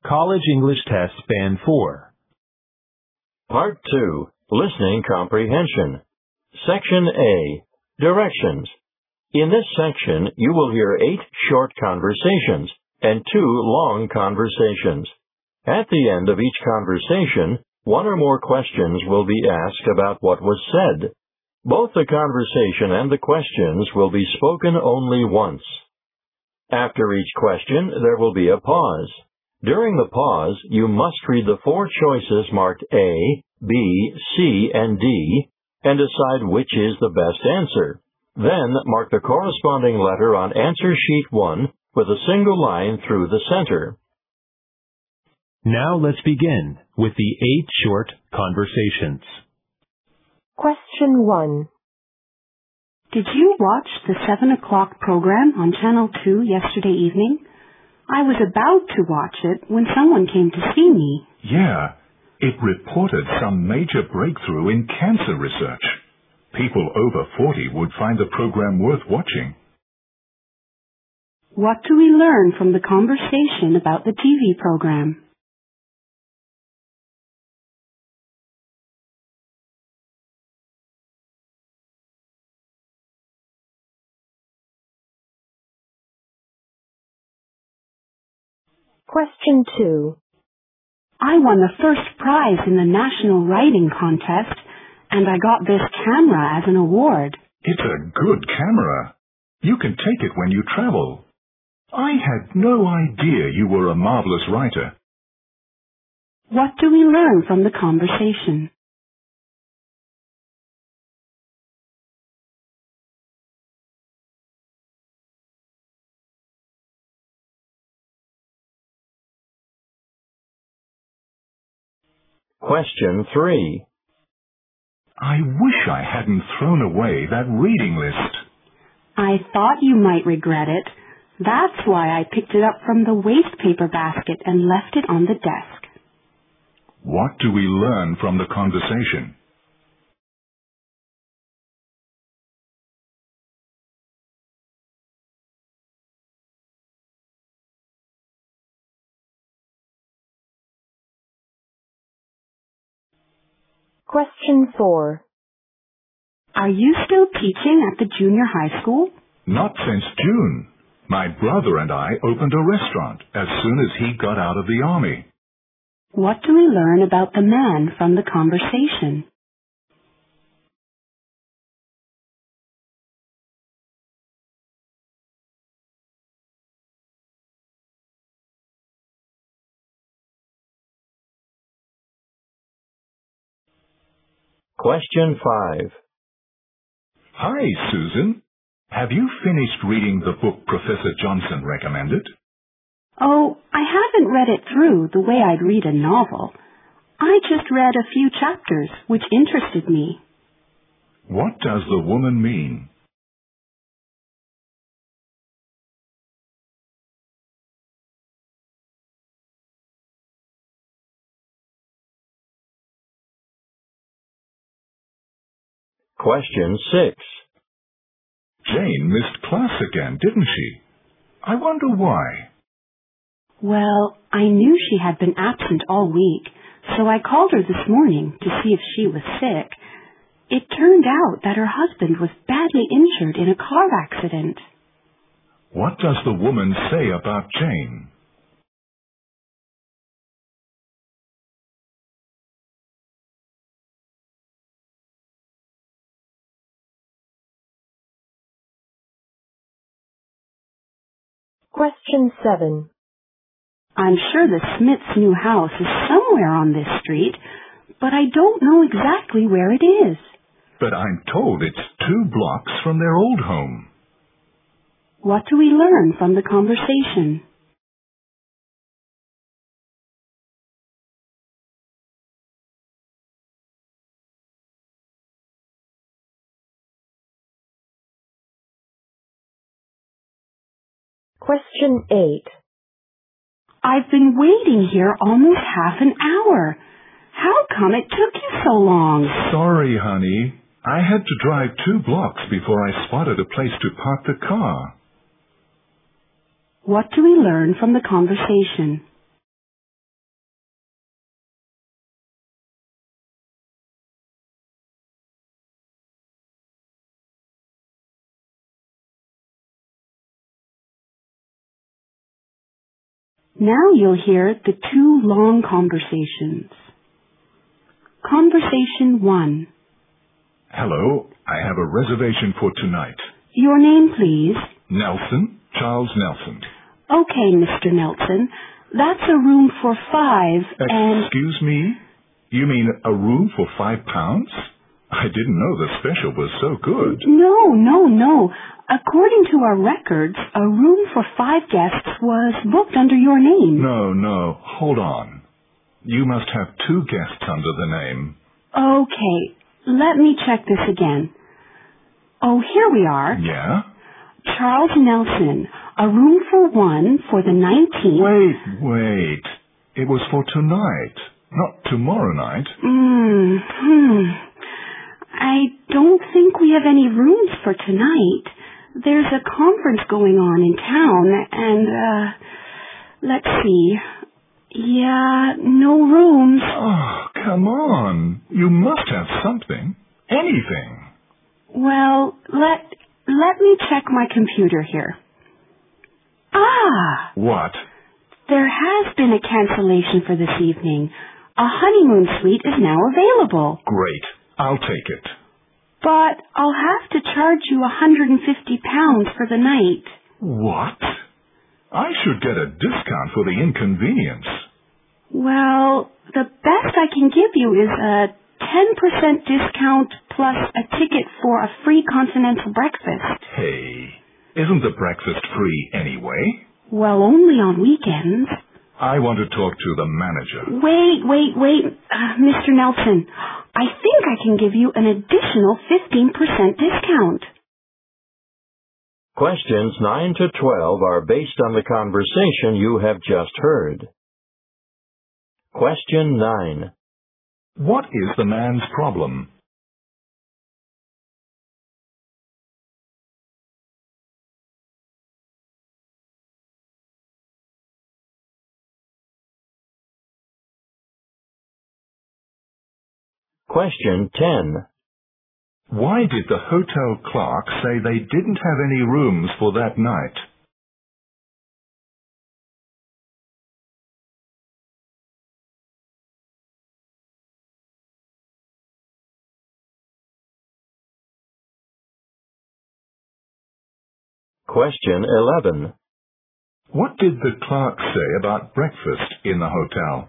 College English Test Band 4. Part 2, Listening Comprehension. Section A, Directions. In this section, you will hear 8 short conversations and 2 long conversations. At the end of each conversation, 1 or more questions will be asked about what was said. Both the conversation and the questions will be spoken only once. After each question, there will be a pause. During the pause, you must read the 4 choices marked A, B, C, and D, and decide which is the best answer. Then, mark the corresponding letter on answer sheet 1 with a single line through the center. Now let's begin with the 8 short conversations. Question 1. Did you watch the 7 o'clock program on Channel 2 yesterday evening? I was about to watch it when someone came to see me. Yeah, it reported some major breakthrough in cancer research. People over 40 would find the program worth watching. What do we learn from the conversation about the TV program? Question 2. I won the first prize in the National Writing Contest, and I got this camera as an award. It's a good camera. You can take it when you travel. I had no idea you were a marvelous writer. What do we learn from the conversation? Question 3. I wish I hadn't thrown away that reading list. I thought you might regret it. That's why I picked it up from the waste paper basket and left it on the desk. What do we learn from the conversation? Question 4. Are you still teaching at the junior high school? Not since June. My brother and I opened a restaurant as soon as he got out of the army. What do we learn about the man from the conversation? Question 5. Hi, Susan. Have you finished reading the book Professor Johnson recommended? Oh, I haven't read it through the way I'd read a novel. I just read a few chapters, which interested me. What does the woman mean? Question 6. Jane missed class again, didn't she? I wonder why. Well, I knew she had been absent all week, so I called her this morning to see if she was sick. It turned out that her husband was badly injured in a car accident. What does the woman say about Jane? Question 7. I'm sure the Smith's new house is somewhere on this street, but I don't know exactly where it is. But I'm told it's 2 blocks from their old home. What do we learn from the conversation? Question 8. I've been waiting here almost half an hour. How come it took you so long? Sorry, honey. I had to drive 2 blocks before I spotted a place to park the car. What do we learn from the conversation? Now you'll hear the two long conversations. Conversation 1. Hello, I have a reservation for tonight. Your name, please. Nelson, Charles Nelson. Okay, Mr. Nelson. That's a room for 5 and... Excuse me? You mean a room for £5? I didn't know the special was so good. No. According to our records, a room for 5 guests was booked under your name. No. Hold on. You must have 2 guests under the name. Okay, let me check this again. Oh, here we are. Yeah? Charles Nelson, a room for 1 for the 19th. Wait. It was for tonight, not tomorrow night. I don't think we have any rooms for tonight. There's a conference going on in town, and, let's see. Yeah, no rooms. Oh, come on. You must have something. Anything. Well, let me check my computer here. Ah! What? There has been a cancellation for this evening. A honeymoon suite is now available. Great. I'll take it. But I'll have to charge you £150 for the night. What? I should get a discount for the inconvenience. Well, the best I can give you is a 10% discount plus a ticket for a free continental breakfast. Hey, isn't the breakfast free anyway? Well, only on weekends. I want to talk to the manager. Wait. Mr. Nelson, I think I can give you an additional 15% discount. Questions 9 to 12 are based on the conversation you have just heard. Question 9. What is the man's problem? Question 10. Why did the hotel clerk say they didn't have any rooms for that night? Question 11. What did the clerk say about breakfast in the hotel?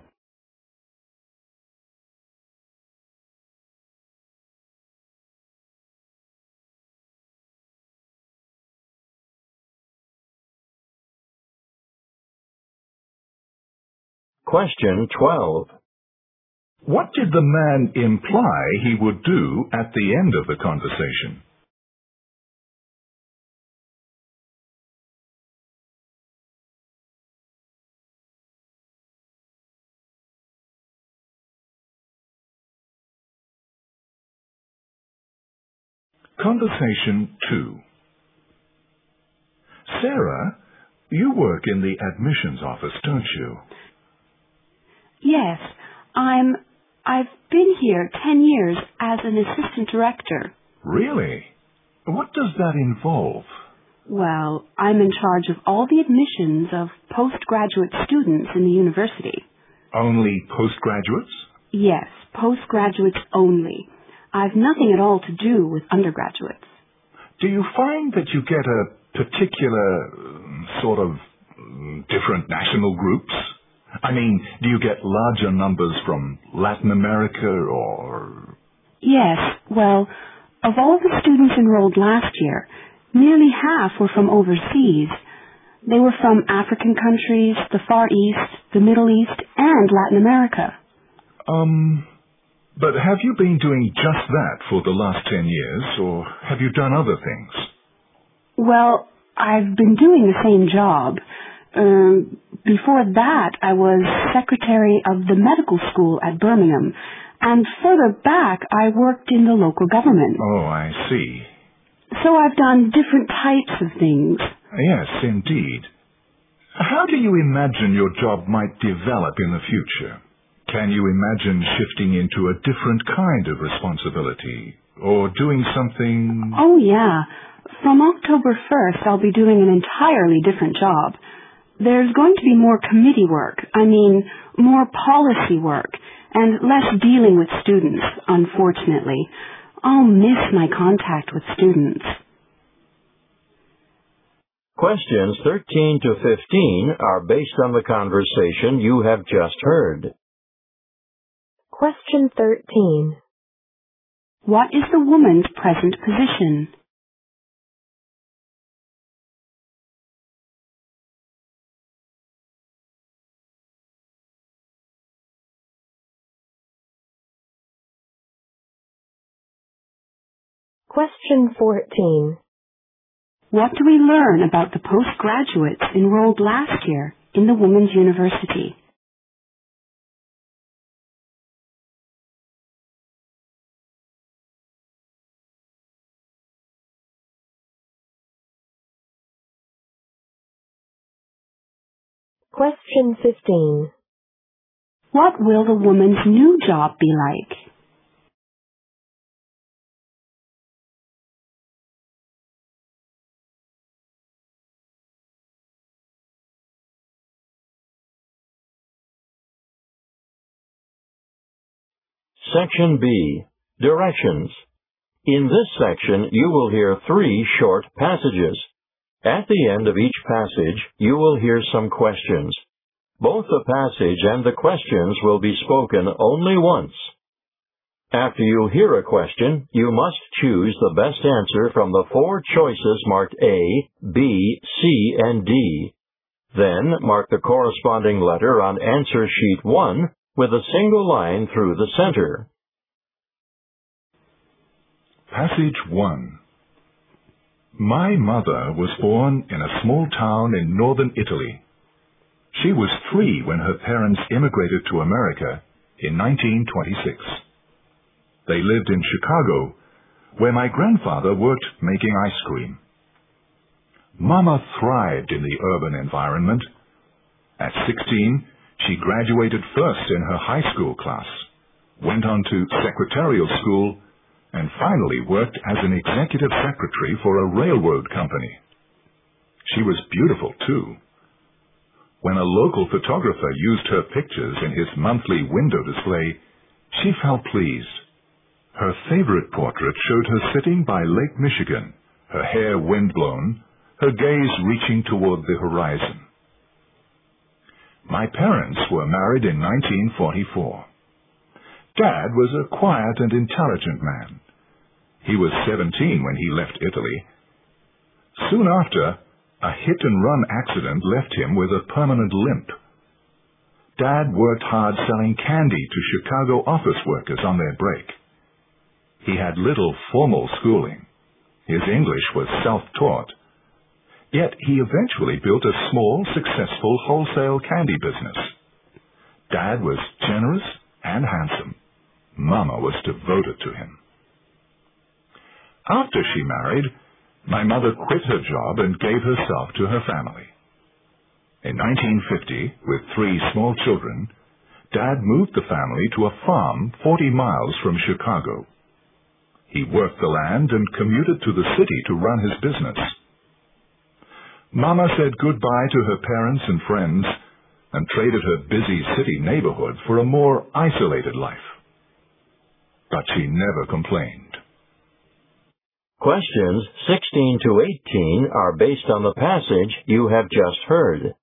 Question 12. What did the man imply he would do at the end of the conversation? Conversation 2. Sarah, you work in the admissions office, don't you? Yes, I've been here 10 years as an assistant director. Really? What does that involve? Well, I'm in charge of all the admissions of postgraduate students in the university. Only postgraduates? Yes, postgraduates only. I've nothing at all to do with undergraduates. Do you find that you get a particular sort of different national groups? I mean, do you get larger numbers from Latin America or... Yes, well, of all the students enrolled last year, nearly half were from overseas. They were from African countries, the Far East, the Middle East, and Latin America. But have you been doing just that for the last 10 years, or have you done other things? Well, I've been doing the same job. Before that, I was secretary of the medical school at Birmingham, and further back, I worked in the local government. Oh, I see. So I've done different types of things. Yes, indeed. How do you imagine your job might develop in the future? Can you imagine shifting into a different kind of responsibility, or doing something... Oh, yeah. From October 1st, I'll be doing an entirely different job. There's going to be more committee work, more policy work, and less dealing with students, unfortunately. I'll miss my contact with students. Questions 13 to 15 are based on the conversation you have just heard. Question 13. What is the woman's present position? Question 14. What do we learn about the postgraduates enrolled last year in the Women's University? Question 15. What will the woman's new job be like? Section B. Directions. In this section, you will hear 3 short passages. At the end of each passage, you will hear some questions. Both the passage and the questions will be spoken only once. After you hear a question, you must choose the best answer from the 4 choices marked A, B, C, and D. Then mark the corresponding letter on answer sheet 1 with a single line through the center. Passage 1. My mother was born in a small town in northern Italy. She was 3 when her parents immigrated to America in 1926. They lived in Chicago, where my grandfather worked making ice cream. Mama thrived in the urban environment. At 16, she graduated first in her high school class, went on to secretarial school, and finally worked as an executive secretary for a railroad company. She was beautiful, too. When a local photographer used her pictures in his monthly window display, she felt pleased. Her favorite portrait showed her sitting by Lake Michigan, her hair windblown, her gaze reaching toward the horizon. My parents were married in 1944. Dad was a quiet and intelligent man. He was 17 when he left Italy. Soon after, a hit-and-run accident left him with a permanent limp. Dad worked hard selling candy to Chicago office workers on their break. He had little formal schooling. His English was self-taught. Yet he eventually built a small, successful wholesale candy business. Dad was generous and handsome. Mama was devoted to him. After she married, my mother quit her job and gave herself to her family. In 1950, with 3 small children, Dad moved the family to a farm 40 miles from Chicago. He worked the land and commuted to the city to run his business. Mama said goodbye to her parents and friends and traded her busy city neighborhood for a more isolated life. But she never complained. Questions 16 to 18 are based on the passage you have just heard.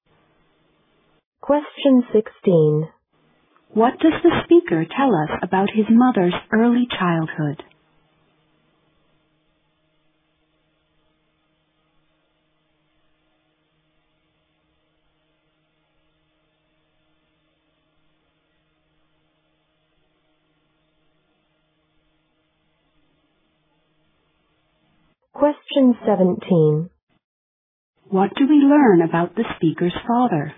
Question 16. What does the speaker tell us about his mother's early childhood? Question 17. What do we learn about the speaker's father?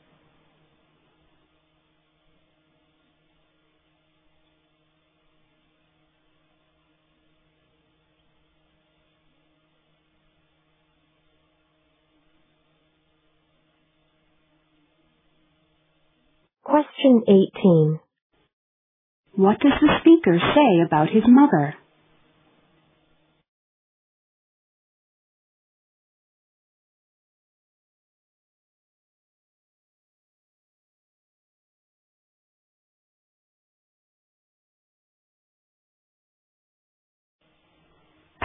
Question 18. What does the speaker say about his mother?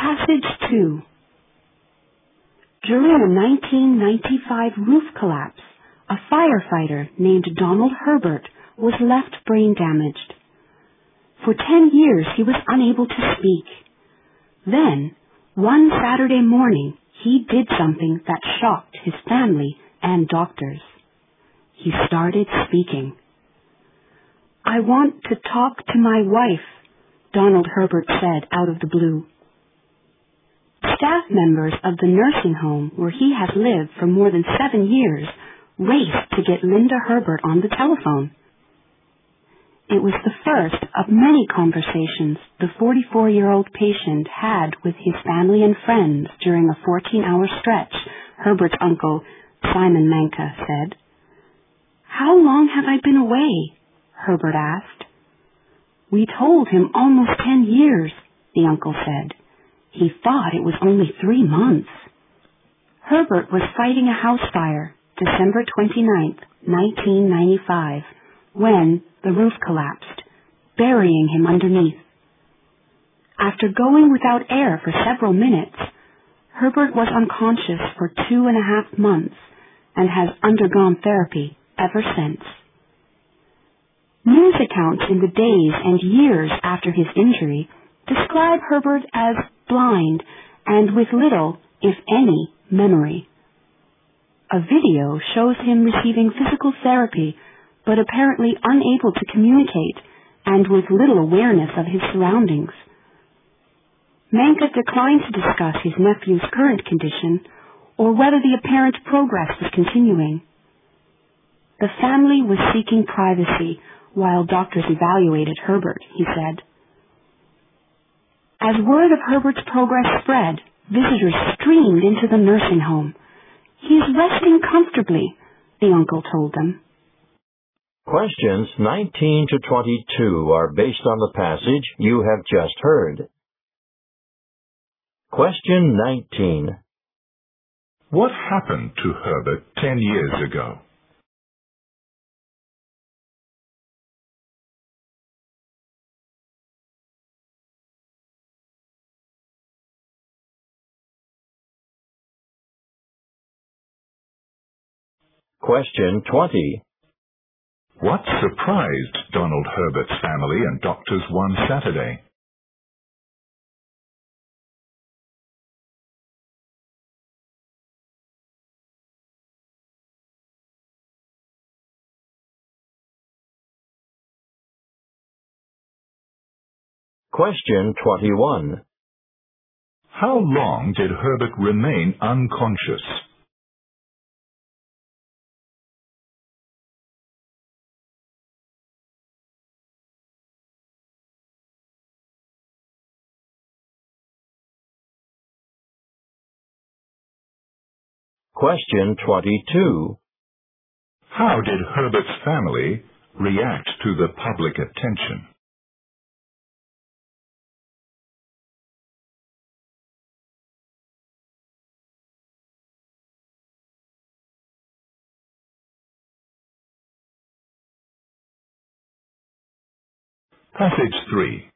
Passage 2. During a 1995 roof collapse, a firefighter named Donald Herbert was left brain damaged. For 10 years he was unable to speak. Then, one Saturday morning, he did something that shocked his family and doctors. He started speaking. "I want to talk to my wife," Donald Herbert said out of the blue. Staff members of the nursing home where he has lived for more than 7 years raced to get Linda Herbert on the telephone. It was the first of many conversations the 44-year-old patient had with his family and friends during a 14-hour stretch, Herbert's uncle, Simon Manka, said. "How long have I been away?" Herbert asked. "We told him almost 10 years, the uncle said. He thought it was only 3 months. Herbert was fighting a house fire, December 29th, 1995, when the roof collapsed, burying him underneath. After going without air for several minutes, Herbert was unconscious for 2.5 months and has undergone therapy ever since." News accounts in the days and years after his injury describe Herbert as blind and with little, if any, memory. A video shows him receiving physical therapy, but apparently unable to communicate and with little awareness of his surroundings. Manka declined to discuss his nephew's current condition or whether the apparent progress was continuing. The family was seeking privacy while doctors evaluated Herbert, he said. As word of Herbert's progress spread, visitors streamed into the nursing home. "He is resting comfortably," the uncle told them. Questions 19 to 22 are based on the passage you have just heard. Question 19. What happened to Herbert 10 years ago? Question 20. What surprised Donald Herbert's family and doctors one Saturday? Question 21. How long did Herbert remain unconscious? Question 22. How did Herbert's family react to the public attention? Passage 3.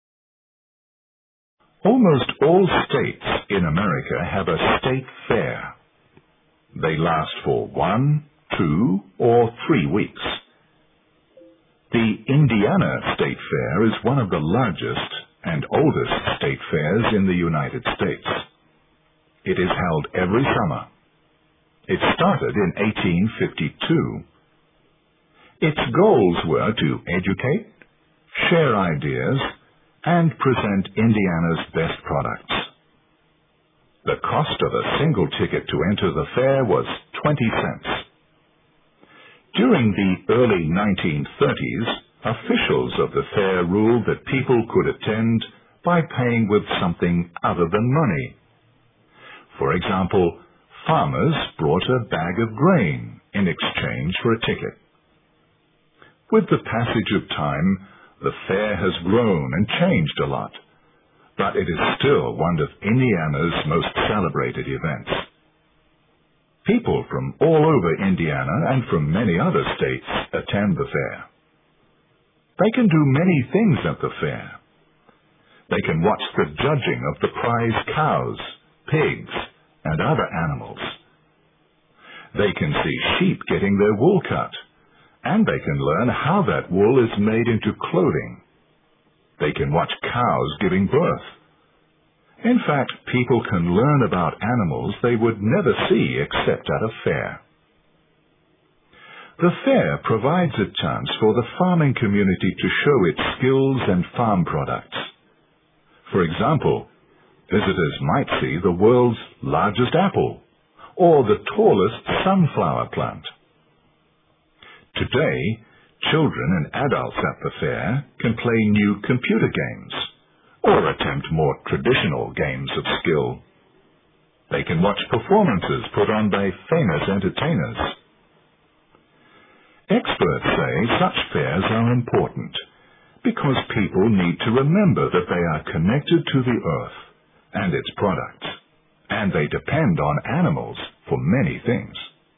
Almost all states in America have a state fair. They last for 1, 2, or 3 weeks. The Indiana State Fair is one of the largest and oldest state fairs in the United States. It is held every summer. It started in 1852. Its goals were to educate, share ideas, and present Indiana's best products. The cost of a single ticket to enter the fair was 20 cents. During the early 1930s, officials of the fair ruled that people could attend by paying with something other than money. For example, farmers brought a bag of grain in exchange for a ticket. With the passage of time, the fair has grown and changed a lot, but it is still one of Indiana's most celebrated events. People from all over Indiana and from many other states attend the fair. They can do many things at the fair. They can watch the judging of the prize cows, pigs, and other animals. They can see sheep getting their wool cut, and they can learn how that wool is made into clothing. They can watch cows giving birth. In fact, people can learn about animals they would never see except at a fair. The fair provides a chance for the farming community to show its skills and farm products. For example, visitors might see the world's largest apple or the tallest sunflower plant. Today, children and adults at the fair can play new computer games or attempt more traditional games of skill. They can watch performances put on by famous entertainers. Experts say such fairs are important because people need to remember that they are connected to the earth and its products, and they depend on animals for many things.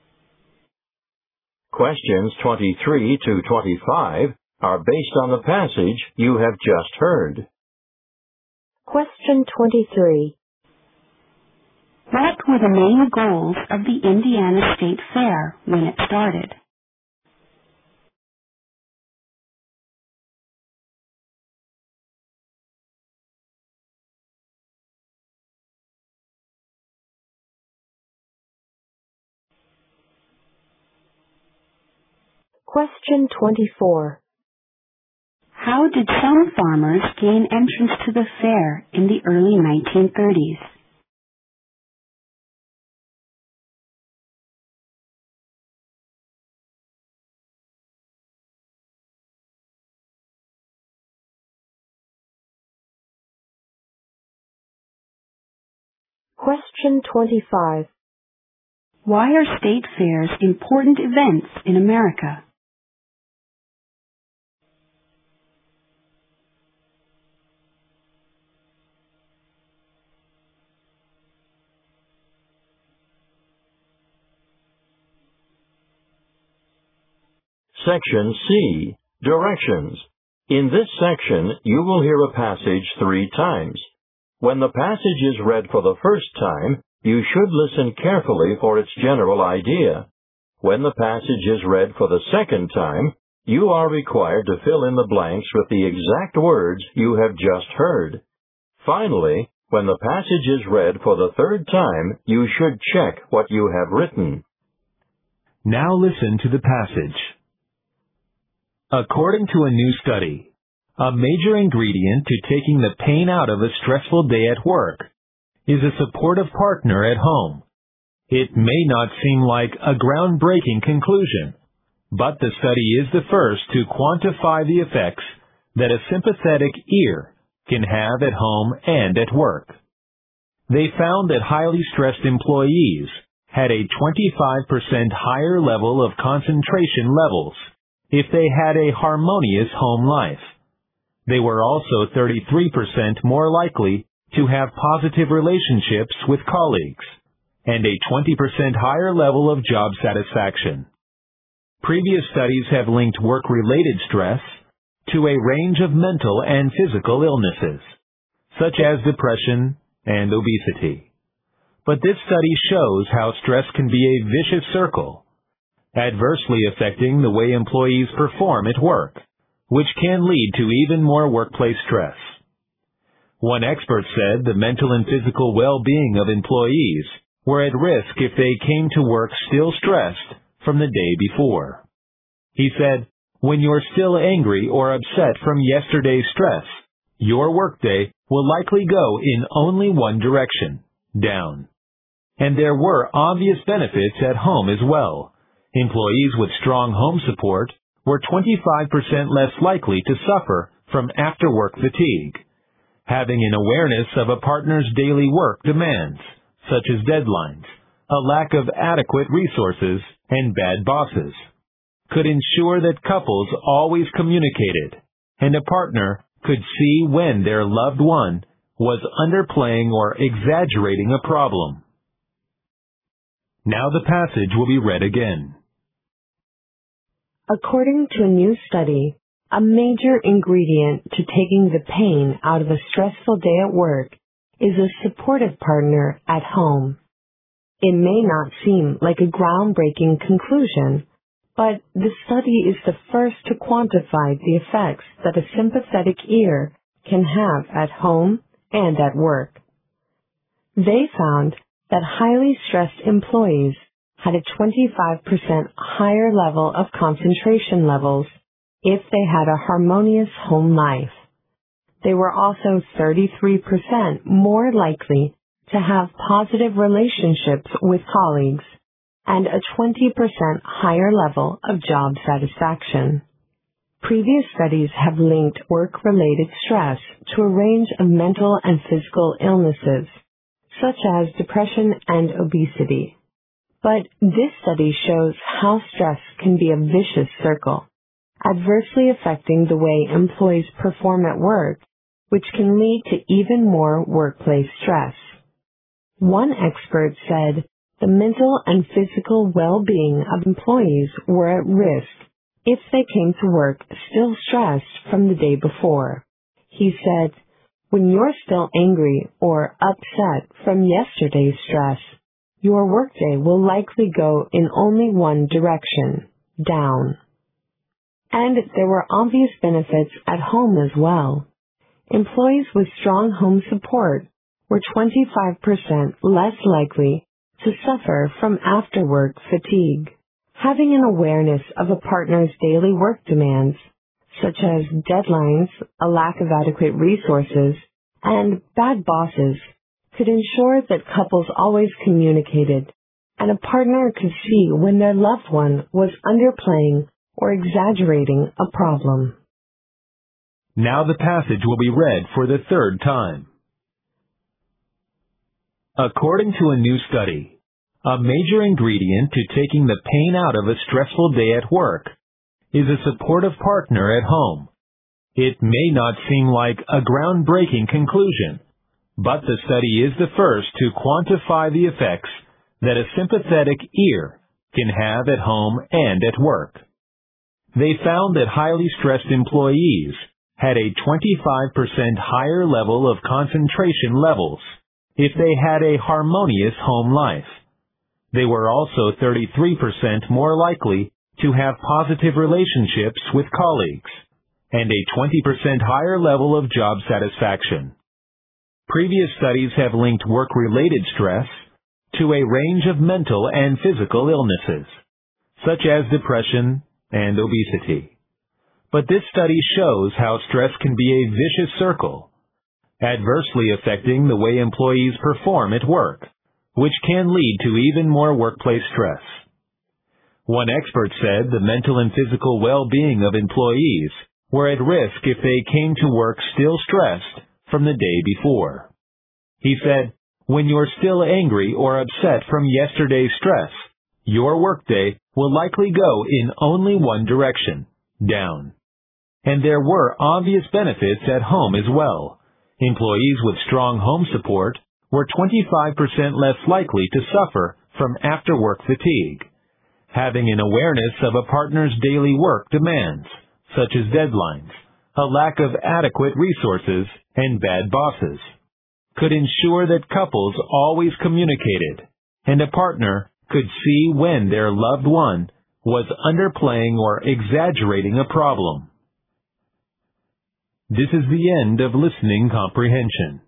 Questions 23 to 25 are based on the passage you have just heard. Question 23. What were the main goals of the Indiana State Fair when it started? Question 24. How did some farmers gain entrance to the fair in the early 1930s? Question 25. Why are state fairs important events in America? Section C, Directions. In this section, you will hear a passage 3 times. When the passage is read for the first time, you should listen carefully for its general idea. When the passage is read for the second time, you are required to fill in the blanks with the exact words you have just heard. Finally, when the passage is read for the third time, you should check what you have written. Now listen to the passage. According to a new study, a major ingredient to taking the pain out of a stressful day at work is a supportive partner at home. It may not seem like a groundbreaking conclusion, but the study is the first to quantify the effects that a sympathetic ear can have at home and at work. They found that highly stressed employees had a 25% higher level of concentration levels if they had a harmonious home life. They were also 33% more likely to have positive relationships with colleagues, and a 20% higher level of job satisfaction. Previous studies have linked work-related stress to a range of mental and physical illnesses, such as depression and obesity. But this study shows how stress can be a vicious circle, adversely affecting the way employees perform at work, which can lead to even more workplace stress. One expert said the mental and physical well-being of employees were at risk if they came to work still stressed from the day before. He said, when you're still angry or upset from yesterday's stress, your workday will likely go in only one direction, down. And there were obvious benefits at home as well. Employees with strong home support were 25% less likely to suffer from after-work fatigue. Having an awareness of a partner's daily work demands, such as deadlines, a lack of adequate resources, and bad bosses, could ensure that couples always communicated, and a partner could see when their loved one was underplaying or exaggerating a problem. Now the passage will be read again. According to a new study, A major ingredient to taking the pain out of a stressful day at work is a supportive partner at home. It may not seem like a groundbreaking conclusion, but the study is the first to quantify the effects that a sympathetic ear can have at home and at work. They found that highly stressed employees had a 25% higher level of concentration levels if they had a harmonious home life. They were also 33% more likely to have positive relationships with colleagues and a 20% higher level of job satisfaction. Previous studies have linked work-related stress to a range of mental and physical illnesses, such as depression and obesity. But this study shows how stress can be a vicious circle, adversely affecting the way employees perform at work, which can lead to even more workplace stress. One expert said the mental and physical well-being of employees were at risk if they came to work still stressed from the day before. He said, "When you're still angry or upset from yesterday's stress, your workday will likely go in only one direction, down." And there were obvious benefits at home as well. Employees with strong home support were 25% less likely to suffer from after-work fatigue. Having an awareness of a partner's daily work demands, such as deadlines, a lack of adequate resources, and bad bosses, could ensure that couples always communicated, and a partner could see when their loved one was underplaying or exaggerating a problem. Now the passage will be read for the third time. According to a new study, a major ingredient to taking the pain out of a stressful day at work is a supportive partner at home. It may not seem like a groundbreaking conclusion, but the study is the first to quantify the effects that a sympathetic ear can have at home and at work. They found that highly stressed employees had a 25% higher level of concentration levels if they had a harmonious home life. They were also 33% more likely to have positive relationships with colleagues and a 20% higher level of job satisfaction. Previous studies have linked work-related stress to a range of mental and physical illnesses, such as depression and obesity. But this study shows how stress can be a vicious circle, adversely affecting the way employees perform at work, which can lead to even more workplace stress. One expert said the mental and physical well-being of employees were at risk if they came to work still stressed from the day before. He said, "When you're still angry or upset from yesterday's stress, your workday will likely go in only one direction, down." And there were obvious benefits at home as well. Employees with strong home support were 25% less likely to suffer from after-work fatigue. Having an awareness of a partner's daily work demands, such as deadlines, a lack of adequate resources, and bad bosses, could ensure that couples always communicated, and a partner could see when their loved one was underplaying or exaggerating a problem. This is the end of listening comprehension.